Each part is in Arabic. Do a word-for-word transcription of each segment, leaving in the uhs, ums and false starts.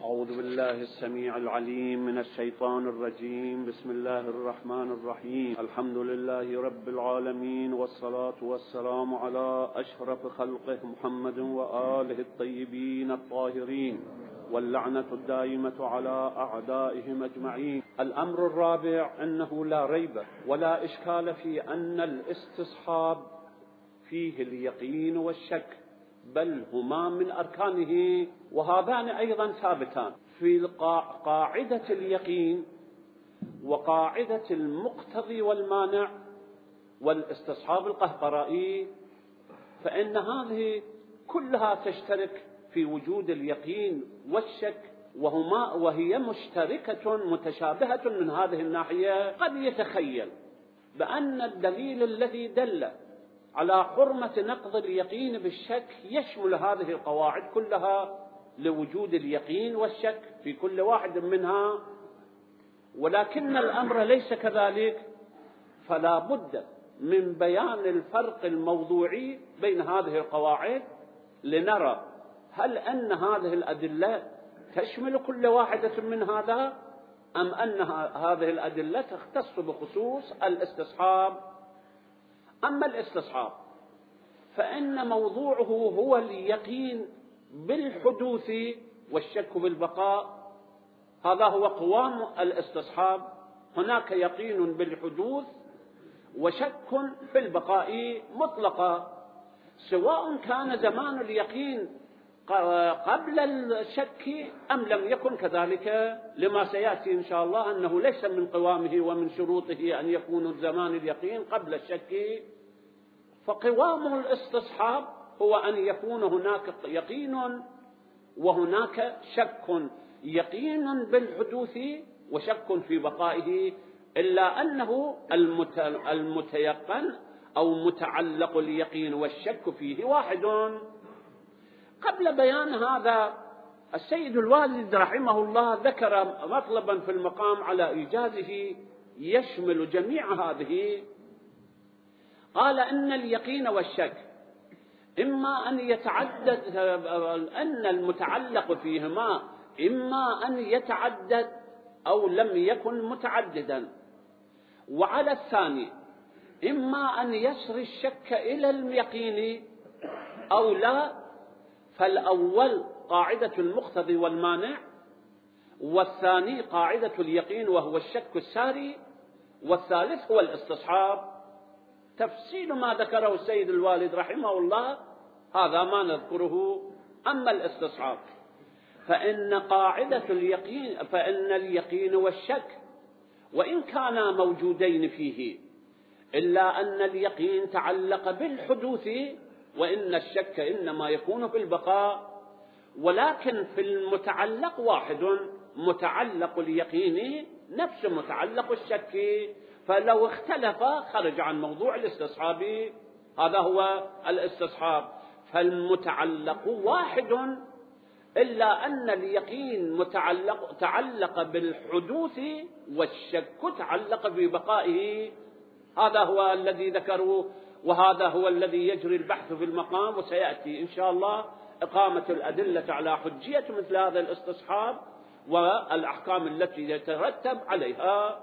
أعوذ بالله السميع العليم من الشيطان الرجيم. بسم الله الرحمن الرحيم. الحمد لله رب العالمين، والصلاة والسلام على أشرف خلقه محمد وآله الطيبين الطاهرين، واللعنة الدائمة على أعدائهم أجمعين. الأمر الرابع: أنه لا ريب ولا إشكال في أن الاستصحاب فيه اليقين والشك، بل هما من أركانه، وهذان أيضا ثابتان في قاعدة اليقين وقاعدة المقتضي والمانع والاستصحاب القهقرائي، فإن هذه كلها تشترك في وجود اليقين والشك، وهما وهي مشتركة متشابهة من هذه الناحية. قد يتخيل بأن الدليل الذي دل على حرمة نقض اليقين بالشك يشمل هذه القواعد كلها لوجود اليقين والشك في كل واحد منها، ولكن الأمر ليس كذلك، فلا بد من بيان الفرق الموضوعي بين هذه القواعد لنرى هل أن هذه الأدلة تشمل كل واحدة من هذا، أم أن هذه الأدلة تختص بخصوص الاستصحاب. أما الاستصحاب فإن موضوعه هو اليقين بالحدوث والشك بالبقاء، هذا هو قوام الاستصحاب. هناك يقين بالحدوث وشك في البقاء مطلقا، سواء كان زمان اليقين قبل الشك أم لم يكن كذلك، لما سيأتي إن شاء الله أنه ليس من قوامه ومن شروطه أن يكون زمان اليقين قبل الشك. فقوام الاستصحاب هو أن يكون هناك يقين وهناك شك، يقين بالحدوث وشك في بقائه، إلا أنه المتيقن أو متعلق اليقين والشك فيه واحد. قبل بيان هذا السيد الوالد رحمه الله ذكر مطلبا في المقام على إيجازه يشمل جميع هذه. قال إن اليقين والشك إما أن يتعدد، أن المتعلق فيهما إما أن يتعدد أو لم يكن متعددا، وعلى الثاني إما أن يسري الشك إلى اليقين أو لا. فالأول قاعدة المقتضي والمانع، والثاني قاعدة اليقين وهو الشك الساري، والثالث هو الاستصحاب. تفصيل ما ذكره السيد الوالد رحمه الله هذا ما نذكره. أما الاستصحاب فإن قاعدة اليقين فإن اليقين والشك وإن كانا موجودين فيه، إلا أن اليقين تعلق بالحدوث، وإن الشك إنما يكون في البقاء. ولكن في المتعلق واحد، متعلق اليقين نفس متعلق الشك، فلو اختلف خرج عن موضوع الاستصحاب. هذا هو الاستصحاب. فالمتعلق واحد، إلا أن اليقين متعلق تعلق بالحدوث والشك تعلق ببقائه. هذا هو الذي ذكروه، وهذا هو الذي يجري البحث في المقام، وسيأتي إن شاء الله إقامة الأدلة على حجية مثل هذا الاستصحاب والأحكام التي يترتب عليها.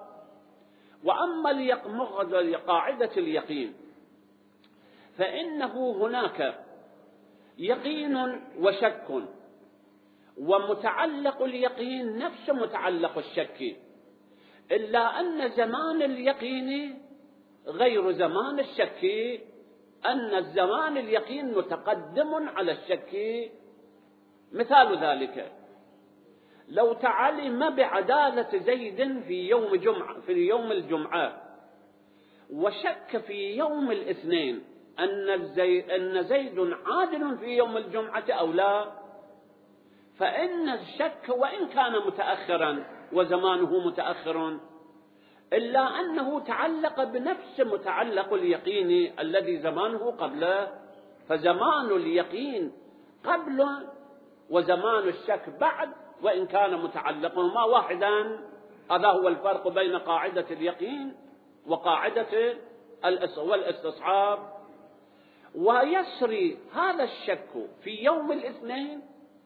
وأما قاعدة اليقين فإنه هناك يقين وشك، ومتعلق اليقين نفس متعلق الشك، إلا أن زمان اليقين غير زمان الشك، أن الزمان اليقين متقدم على الشك. مثال ذلك: لو تعلم بعدالة زيد في يوم جمعة في يوم الجمعة، وشك في يوم الاثنين أن زيد, أن زيد عادل في يوم الجمعة أو لا، فإن الشك وإن كان متأخرا وزمانه متأخر، إلا أنه تعلق بنفس متعلق اليقين الذي زمانه قبله، فزمان اليقين قبل وزمان الشك بعد، وإن كان متعلقهما واحدا. هذا هو الفرق بين قاعدة اليقين وقاعدة الاستصحاب. ويسري هذا الشك في يوم الاثنين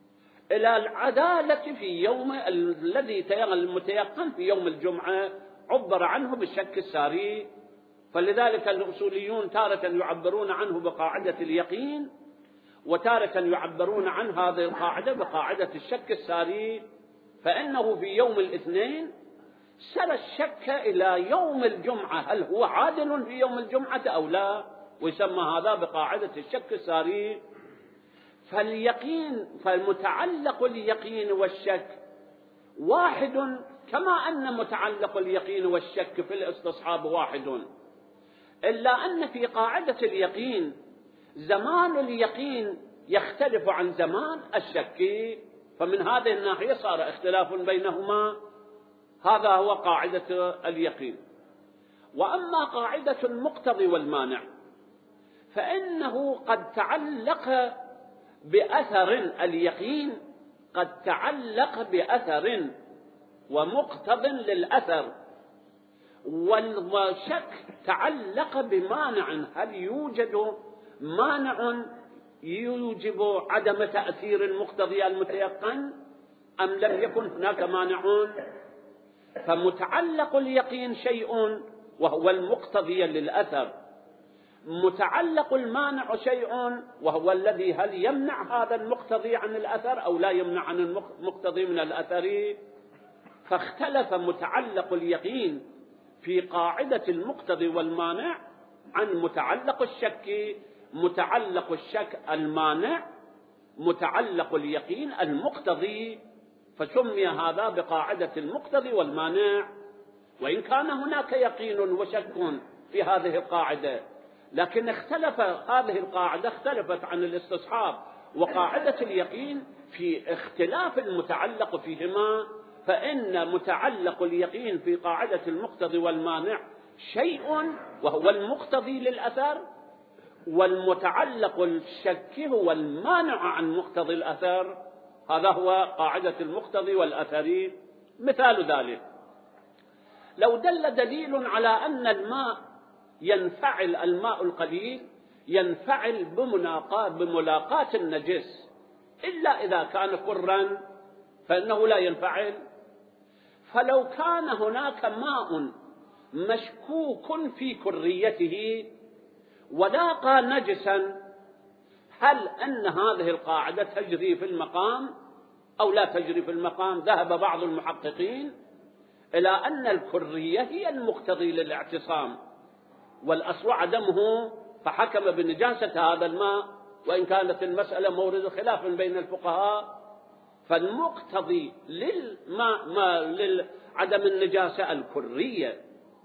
إلى العدالة في يوم الذي المتيقن في يوم الجمعة، عبر عنه بالشك الساري. فلذلك الأصوليون تارة يعبرون عنه بقاعدة اليقين، وتارة يعبرون عن هذه القاعدة بقاعدة الشك الساري. فإنه في يوم الاثنين سر الشك إلى يوم الجمعة، هل هو عادل في يوم الجمعة أو لا، ويسمى هذا بقاعدة الشك الساري. فاليقين فالمتعلق اليقين والشك واحد، كما أن متعلق اليقين والشك في الاستصحاب واحد، إلا أن في قاعدة اليقين زمان اليقين يختلف عن زمان الشك، فمن هذه الناحية صار اختلاف بينهما. هذا هو قاعدة اليقين. وأما قاعدة المقتضي والمانع فإنه قد تعلق بأثر اليقين، قد تعلق بأثر ومقتض للأثر، والشك تعلق بمانع، هل يوجد مانع يوجب عدم تأثير المقتضي المتيقن أم لم يكن هناك مانع؟ فمتعلق اليقين شيء وهو المقتضي للأثر، متعلق المانع شيء وهو الذي هل يمنع هذا المقتضي عن الأثر أو لا يمنع عن المقتضي من الأثر. فاختلف متعلق اليقين في قاعدة المقتضي والمانع عن متعلق الشك. متعلق الشك المانع، متعلق اليقين المقتضي، فسمي هذا بقاعدة المقتضي والمانع. وإن كان هناك يقين وشك في هذه القاعدة، لكن اختلف هذه القاعدة اختلفت عن الاستصحاب وقاعدة اليقين في اختلاف المتعلق فيهما. فإن متعلق اليقين في قاعدة المقتضي والمانع شيء وهو المقتضي للأثر، والمتعلق الشك هو المانع عن مقتضي الأثر. هذا هو قاعدة المقتضي والأثر. مثال ذلك لو دل دليل على أن الماء ينفعل، الماء القليل ينفعل بملاقاة النجس، إلا إذا كان كرا فإنه لا ينفعل. فلو كان هناك ماء مشكوك في كريته ولاقى نجسا، هل أن هذه القاعدة تجري في المقام أو لا تجري في المقام؟ ذهب بعض المحققين إلى أن الكرية هي المقتضي للاعتصام، والأصل عدمه، فحكم بنجاسة هذا الماء، وإن كانت المسألة مورد خلاف بين الفقهاء. فالمقتضي للماء ما لعدم النجاسة الكرية،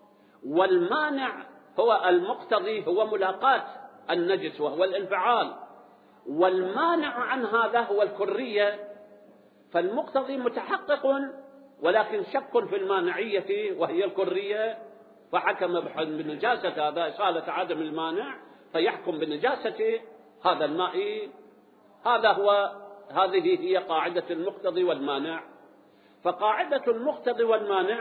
والمانع هو المقتضي هو ملاقاة النجس وهو الانفعال، والمانع عن هذا هو الكرية. فالمقتضي متحقق ولكن شك في المانعية وهي الكرية، فحكم بنجاسة هذا إصالة عدم المانع، فيحكم بنجاسة هذا الماء. هذا هو هذه هي قاعدة المقتضي والمانع. فقاعدة المقتضي والمانع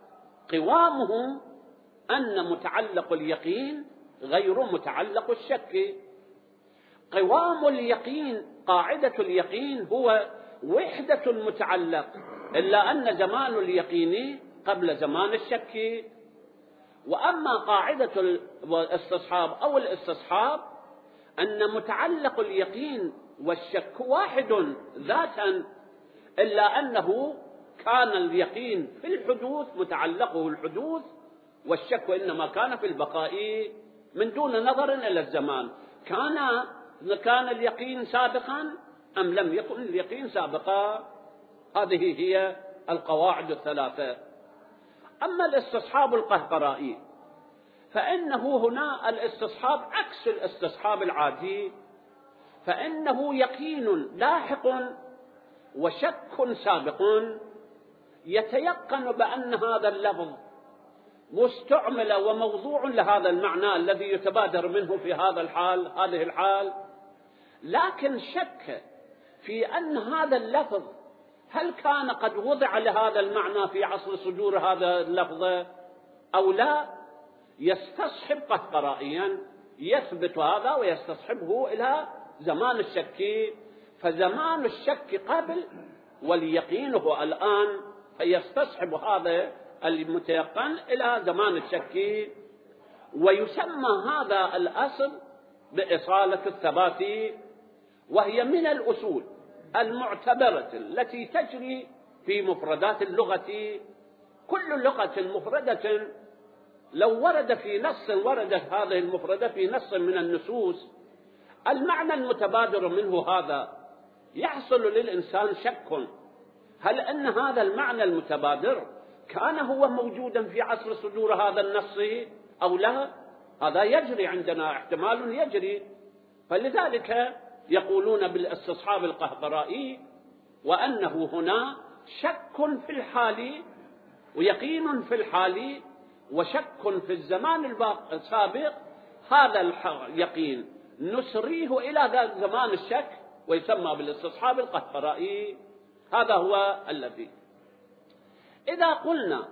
قوامه أن متعلق اليقين غير متعلق الشك. قوام اليقين، قاعدة اليقين هو وحدة المتعلق، إلا أن زمان اليقين قبل زمان الشك. وأما قاعدة الاستصحاب أو الاستصحاب أن متعلق اليقين والشك واحد ذاتا، إلا أنه كان اليقين في الحدوث متعلقه الحدوث، والشك إنما كان في البقاء من دون نظر إلى الزمان. كان كان اليقين سابقا أم لم يكن اليقين سابقا. هذه هي القواعد الثلاثة. أما الاستصحاب القهقرائي فإنه هنا الاستصحاب عكس الاستصحاب العادي، فإنه يقين لاحق وشك سابق. يتيقن بأن هذا اللفظ مستعمل وموضوع لهذا المعنى الذي يتبادر منه في هذا الحال هذه الحال، لكن شك في أن هذا اللفظ هل كان قد وضع لهذا المعنى في عصر صدور هذا اللفظ أو لا. يستصحب قهقرائيا، يثبت هذا ويستصحبه إلى زمان الشك. فزمان الشك قبل واليقين هو الآن، فيستصحب هذا المتيقن إلى زمان الشك. ويسمى هذا الأصل بإصالة الثبات، وهي من الأصول المعتبرة التي تجري في مفردات اللغة. كل لغة مفردة لو ورد في نص وردت هذه المفردة في نص من النصوص المعنى المتبادر منه هذا، يحصل للإنسان شك هل أن هذا المعنى المتبادر كان هو موجودا في عصر صدور هذا النص أو لا. هذا يجري عندنا، احتمال يجري. فلذلك يقولون بالاستصحاب القهقرائي وأنه هنا شك في الحال ويقين في الحال وشك في الزمان السابق. هذا اليقين نسريه إلى زمان الشك ويسمى بالاستصحاب القهقرائي. هذا هو الذي إذا قلنا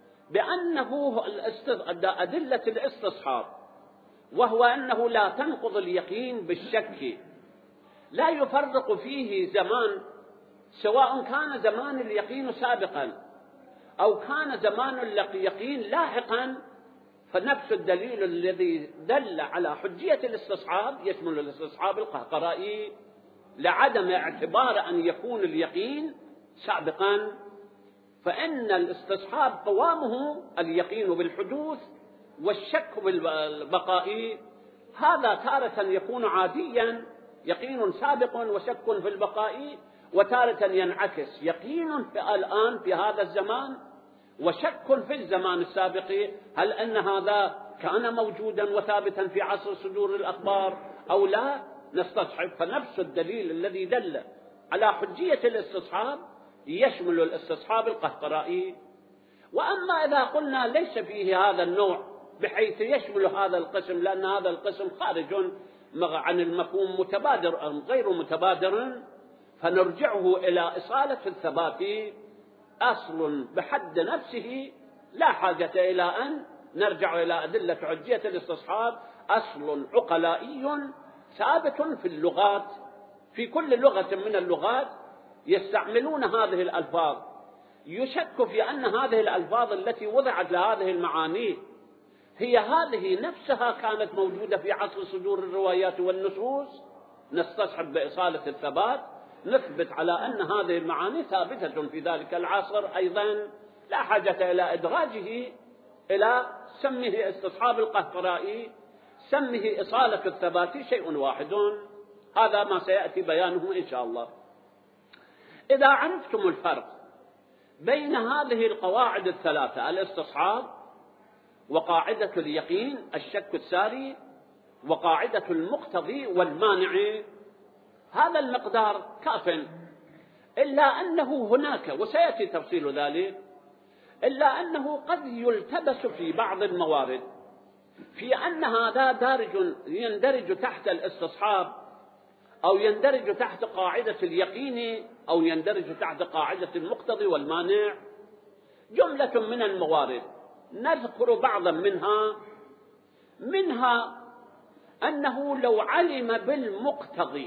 بأنه أدلة الاستصحاب وهو أنه لا تنقض اليقين بالشك، لا يفرق فيه زمان، سواء كان زمان اليقين سابقا أو كان زمان اليقين لاحقا، فنفس الدليل الذي دل على حجية الاستصحاب يشمل الاستصحاب القهقرائي لعدم اعتبار أن يكون اليقين سابقا. فإن الاستصحاب قوامه اليقين بالحدوث والشك بالبقاء. هذا تارة يكون عاديا يقين سابق وشك في البقاء، وتارة ينعكس يقين في الآن في هذا الزمان وشك في الزمان السابق، هل أن هذا كان موجودا وثابتا في عصر صدور الأخبار أو لا. نستصحب. فنفس الدليل الذي دل على حجية الاستصحاب يشمل الاستصحاب القهقرائي. وأما إذا قلنا ليس فيه هذا النوع بحيث يشمل هذا القسم، لأن هذا القسم خارج عن المفهوم متبادر أو غير متبادر، فنرجعه إلى إصالة الثبات، أصل بحد نفسه لا حاجة إلى أن نرجع إلى أدلة حجية الاستصحاب. أصل عقلائي ثابت في اللغات، في كل لغة من اللغات يستعملون هذه الألفاظ. يشك في أن هذه الألفاظ التي وضعت لهذه المعاني هي هذه نفسها كانت موجودة في عصر صدور الروايات والنصوص. نستصحب بإصالة الثبات، نثبت على أن هذه المعاني ثابتة في ذلك العصر أيضا، لا حاجة إلى إدراجه إلى سمه استصحاب القهقرائي، سمه إصالة الثبات، شيء واحد. هذا ما سيأتي بيانه إن شاء الله. إذا عرفتم الفرق بين هذه القواعد الثلاثة، الاستصحاب وقاعدة اليقين الشك الساري وقاعدة المقتضي والمانع، هذا المقدار كاف. إلا أنه هناك، وسيأتي تفصيل ذلك، إلا أنه قد يلتبس في بعض الموارد في أن هذا دارج يندرج تحت الاستصحاب أو يندرج تحت قاعدة اليقين أو يندرج تحت قاعدة المقتضي والمانع. جملة من الموارد نذكر بعضا منها. منها أنه لو علم بالمقتضي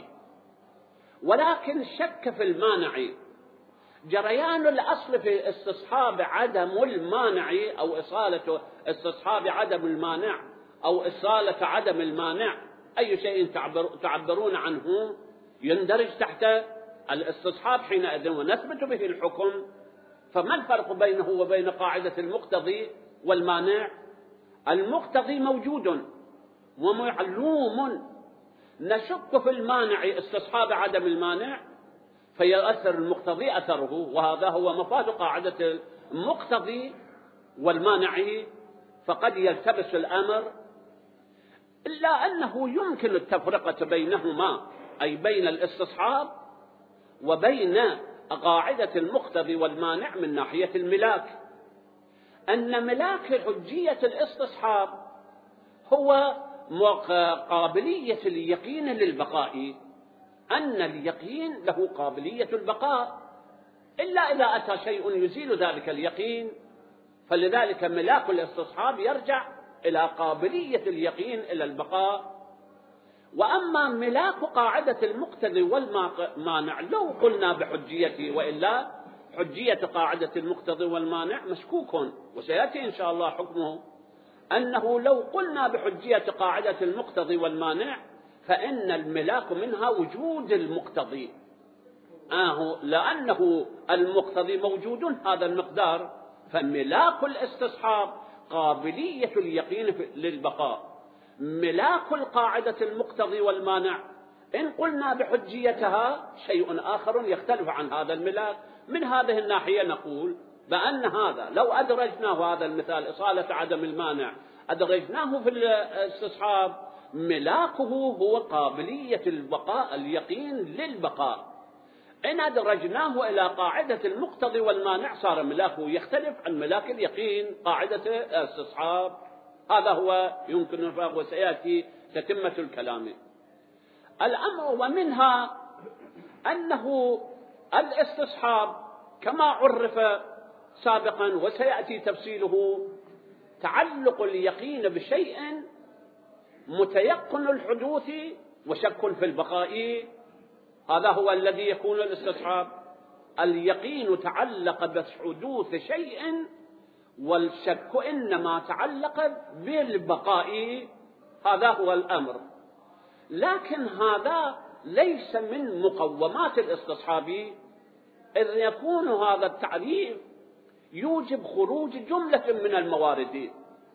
ولكن شك في المانع، جريان الأصل في استصحاب عدم المانع أو إصالة استصحاب عدم المانع أو إصالة عدم المانع، أي شيء تعبر تعبرون عنه يندرج تحت الاستصحاب حينئذ ونثبت به الحكم. فما الفرق بينه وبين قاعدة المقتضي والمانع؟ المقتضي موجود ومعلوم، نشك في المانع استصحاب عدم المانع فيأثر المقتضي أثره، وهذا هو مفاد قاعدة المقتضي والمانع، فقد يلتبس الأمر. إلا أنه يمكن التفرقة بينهما، أي بين الاستصحاب وبين قاعدة المقتضي والمانع من ناحية الملاك. أن ملاك حجية الاستصحاب هو قابلية اليقين للبقاء، أن اليقين له قابلية البقاء، إلا إذا أتى شيء يزيل ذلك اليقين. فلذلك ملاك الاستصحاب يرجع إلى قابلية اليقين إلى البقاء. وأما ملاك قاعدة المقتضي والمانع لو قلنا بحجيته، وإلا حجية قاعدة المقتضي والمانع مشكوك، وسيأتي إن شاء الله حكمه، أنه لو قلنا بحجية قاعدة المقتضي والمانع فإن الملاك منها وجود المقتضي، آه لأنه المقتضي موجود هذا المقدار، فملاك الاستصحاب قابلية اليقين للبقاء. ملاك القاعدة المقتضي والمانع إن قلنا بحجيتها شيء آخر يختلف عن هذا الملاك. من هذه الناحية نقول بأن هذا لو أدرجناه، هذا المثال إصالة عدم المانع، أدرجناه في الاستصحاب، ملاكه هو قابلية البقاء، اليقين للبقاء. إن أدرجناه إلى قاعدة المقتضي والمانع صار ملاكه يختلف عن ملاك اليقين قاعدة الاستصحاب. هذا هو يمكن الفرق، وسيأتي تتمة الكلام. الأمر ومنها أنه الاستصحاب كما عرف سابقا وسيأتي تفصيله تعلق اليقين بشيء متيقن الحدوث وشك في البقاء، هذا هو الذي يكون الاستصحاب. اليقين تعلق بحدوث شيء والشك إنما تعلق بالبقاء، هذا هو الأمر. لكن هذا ليس من مقومات الاستصحاب، إذ يكون هذا التعريف يوجب خروج جملة من الموارد،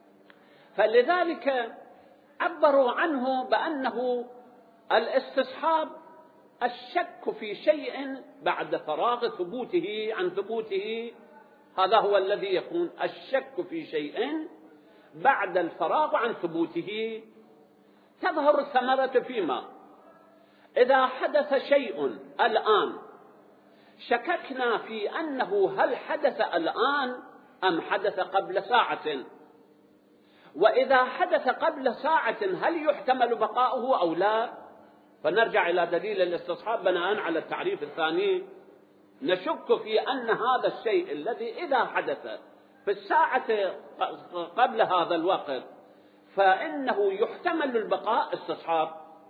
فلذلك عبروا عنه بأنه الاستصحاب الشك في شيء بعد فراغ ثبوته عن ثبوته، هذا هو الذي يكون الشك في شيء بعد الفراغ عن ثبوته. تظهر الثمرة فيما إذا حدث شيء الآن شككنا في أنه هل حدث الآن أم حدث قبل ساعة، وإذا حدث قبل ساعة هل يحتمل بقاؤه أو لا، فنرجع إلى دليل الاستصحاب بناء على التعريف الثاني. نشك في أن هذا الشيء الذي إذا حدث في الساعة قبل هذا الوقت فإنه يحتمل البقاء، استصحاب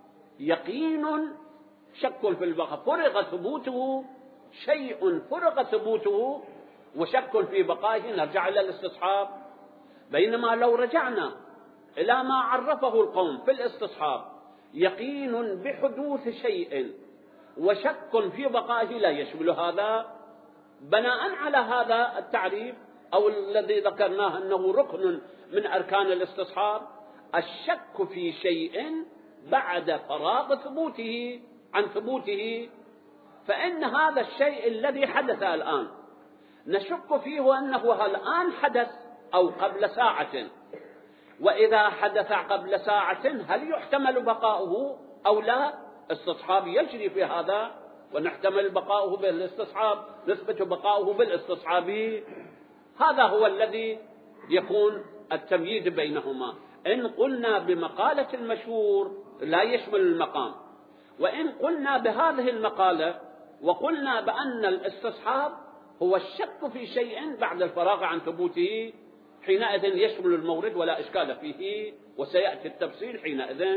يقين شك في البقاء، فرغ ثبوته، شيء فرغ ثبوته وشك في بقائه، نرجع إلى الاستصحاب. بينما لو رجعنا إلى ما عرفه القوم في الاستصحاب يقين بحدوث شيء وشك في بقائه لا يشمل هذا، بناء على هذا التعريف أو الذي ذكرناه أنه ركن من أركان الاستصحاب، الشك في شيء بعد فراغ ثبوته عن ثبوته، فإن هذا الشيء الذي حدث الآن نشك فيه أنه الآن حدث أو قبل ساعة، وإذا حدث قبل ساعة هل يحتمل بقاؤه أو لا، استصحاب يجري في هذا ونحتمل بقاؤه بالاستصحاب، نثبت بقاؤه بالاستصحاب. هذا هو الذي يكون التمييز بينهما. إن قلنا بمقالة المشهور لا يشمل المقام، وإن قلنا بهذه المقالة وقلنا بأن الاستصحاب هو الشك في شيء بعد الفراغ عن ثبوته، حينئذ يشمل المورد ولا إشكال فيه، وسيأتي التفصيل حينئذ.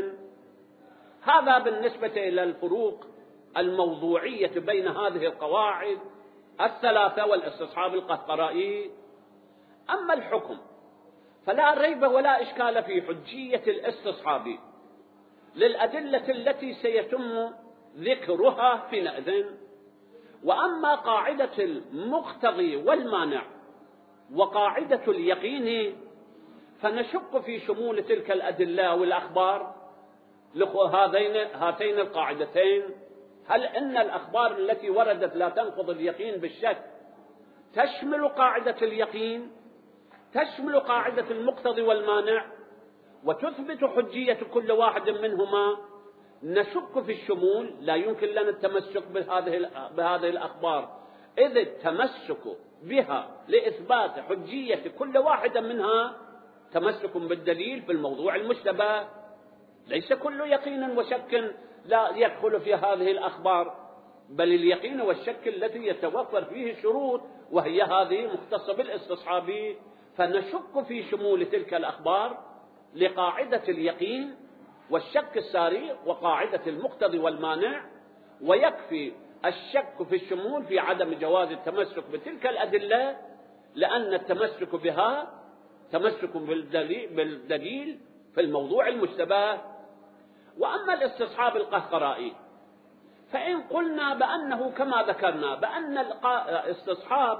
هذا بالنسبة إلى الفروق الموضوعية بين هذه القواعد الثلاثة والاستصحاب القهقرائي. أما الحكم فلا ريب ولا إشكال في حجية الاستصحاب للأدلة التي سيتم ذكرها حينئذ. وأما قاعدة المقتضي والمانع وقاعدة اليقين فنشك في شمول تلك الأدلة والأخبار لهذين هاتين القاعدتين. هل إن الأخبار التي وردت لا تنقض اليقين بالشك تشمل قاعدة اليقين، تشمل قاعدة المقتضي والمانع، وتثبت حجية كل واحد منهما؟ نشك في الشمول، لا يمكن لنا التمسك بهذه بهذه الأخبار، إذ التمسك بها لإثبات حجية كل واحدة منها تمسك بالدليل في الموضوع المشتبه. ليس كل يقين وشك لا يدخل في هذه الأخبار، بل اليقين والشك الذي يتوفر فيه شروط، وهي هذه مختصة بالاستصحاب. فنشك في شمول تلك الأخبار لقاعدة اليقين والشك الساري وقاعدة المقتضي والمانع، ويكفي الشك في الشمول في عدم جواز التمسك بتلك الأدلة، لأن التمسك بها تمسك بالدليل في الموضوع المشتبه. وأما الاستصحاب القهقرائي فإن قلنا بأنه كما ذكرنا بأن الاستصحاب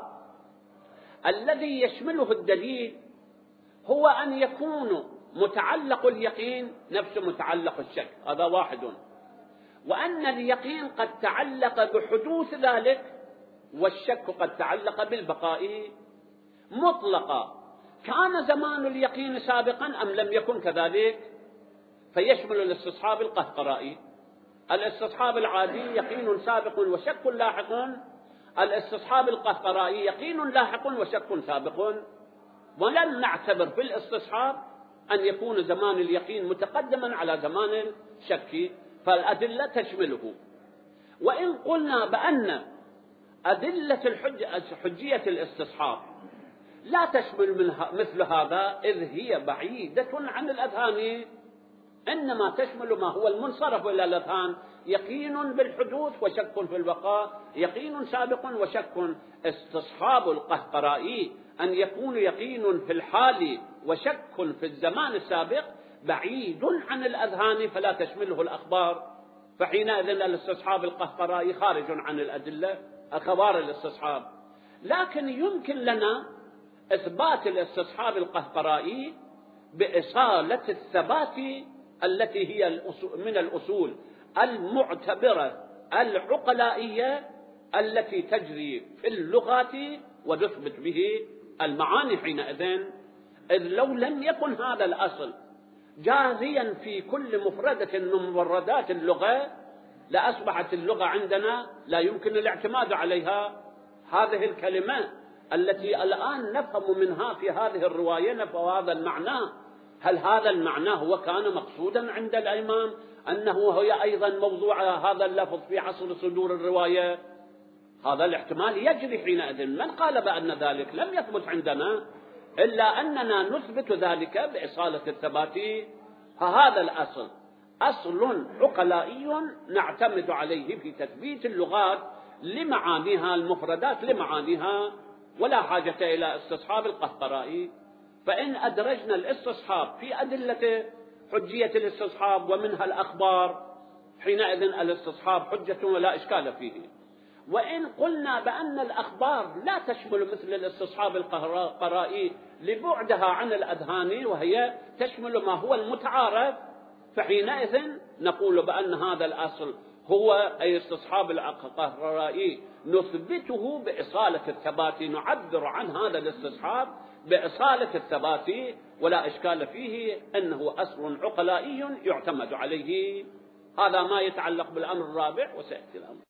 الذي يشمله الدليل هو أن يكون متعلق اليقين نفس متعلق الشك، هذا واحد، وأن اليقين قد تعلق بحدوث ذلك والشك قد تعلق بالبقاء مطلقا. كان زمان اليقين سابقا أم لم يكن كذلك؟ فيشمل الاستصحاب القهقرائي. الاستصحاب العادي يقين سابق وشك لاحق، الاستصحاب القهقرائي يقين لاحق وشك سابق. ولن نعتبر في الاستصحاب أن يكون زمان اليقين متقدما على زمان الشك، فالأدلة تشمله. وإن قلنا بأن أدلة الحجة حجية الاستصحاب لا تشمل منها مثل هذا إذ هي بعيدة عن الأذهان، إنما تشمل ما هو المنصرف إلى الأذهان، يقين بالحدوث وشك في البقاء، يقين سابق وشك. استصحاب القهقرائي أن يكون يقين في الحال وشك في الزمان السابق بعيد عن الأذهان فلا تشمله الأخبار، فحينئذ الاستصحاب القهقرائي خارج عن الأدلة أخبار الاستصحاب. لكن يمكن لنا إثبات الاستصحاب القهقرائي بإصالة الثبات التي هي من الأصول المعتبرة العقلائية التي تجري في اللغات وتثبت به المعاني حينئذ. إذ لو لم يكن هذا الأصل جازيا في كل مفردة من مفردات اللغة لأصبحت اللغة عندنا لا يمكن الاعتماد عليها. هذه الكلمة التي الآن نفهم منها في هذه الرواية نفهم هذا المعنى، هل هذا المعنى هو كان مقصودا عند الإمام أنه هي أيضا موضوع هذا اللفظ في عصر صدور الرواية؟ هذا الاحتمال يجري حينئذ. من قال بأن ذلك؟ لم يثبت عندنا، إلا أننا نثبت ذلك بإصالة الثبات. فهذا الأصل أصل عقلائي نعتمد عليه في تثبيت اللغات لمعانيها المفردات لمعانيها، ولا حاجة إلى استصحاب القهقرائي. فإن أدرجنا الاستصحاب في أدلة حجية الاستصحاب ومنها الأخبار حينئذ الاستصحاب حجة ولا إشكال فيه. وإن قلنا بأن الأخبار لا تشمل مثل الاستصحاب القهقرائي لبعدها عن الأذهان وهي تشمل ما هو المتعارف، فحينئذ نقول بأن هذا الأصل هو أي استصحاب القهقرائي نثبته بإصالة الثبات، نعبر عن هذا الاستصحاب بإصالة الثبات ولا إشكال فيه أنه أصل عقلائي يعتمد عليه. هذا ما يتعلق بالأمر الرابع وسيأتي الأمر